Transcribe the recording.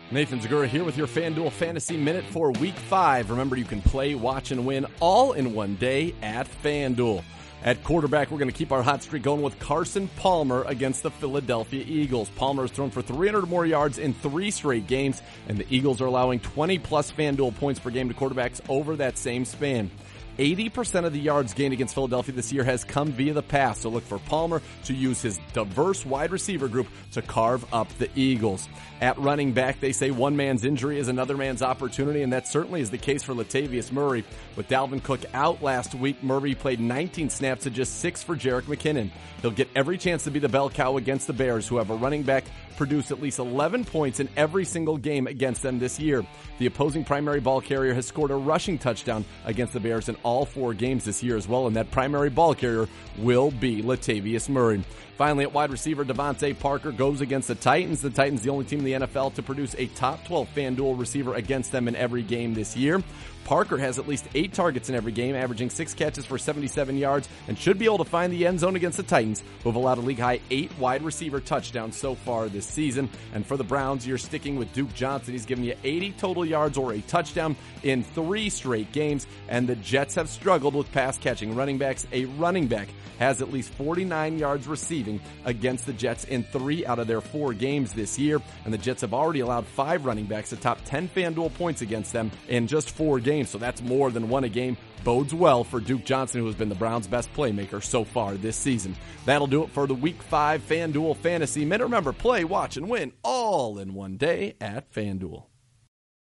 Nathan Zagura here with your FanDuel Fantasy Minute for Week 5. Remember, you can play, watch, and win all in one day at FanDuel. At quarterback, we're going to keep our hot streak going with Carson Palmer against the Philadelphia Eagles. Palmer has thrown for 300 or more yards in 3 straight games, and the Eagles are allowing 20-plus FanDuel points per game to quarterbacks over that same span. 80% of the yards gained against Philadelphia this year has come via the pass, so look for Palmer to use his diverse wide receiver group to carve up the Eagles. At running back, they say one man's injury is another man's opportunity, and that certainly is the case for Latavius Murray. With Dalvin Cook out last week, Murray played 19 snaps to just 6 for Jerick McKinnon. He'll get every chance to be the bell cow against the Bears, who have a running back produce at least 11 points in every single game against them this year. The opposing primary ball carrier has scored a rushing touchdown against the Bears in all 4 games this year as well, and that primary ball carrier will be Latavius Murray. Finally, at wide receiver, Devontae Parker goes against the Titans. The Titans, the only team in the NFL to produce a top 12 FanDuel receiver against them in every game this year. Parker has at least 8 targets in every game, averaging 6 catches for 77 yards, and should be able to find the end zone against the Titans, who have allowed a league-high 8 wide receiver touchdowns so far this season. And for the Browns, you're sticking with Duke Johnson. He's given you 80 total yards or a touchdown in 3 straight games, and the Jets have struggled with pass-catching running backs. A running back has at least 49 yards receiving against the Jets in 3 out of their 4 games this year, and the Jets have already allowed 5 running backs to top 10 FanDuel points against them in just 4 games, so that's more than 1 a game. Bodes well for Duke Johnson, who has been the Browns' best playmaker so far this season. That'll do it for the Week 5 FanDuel Fantasy Minute. Remember, play, watch, and win all in one day at FanDuel.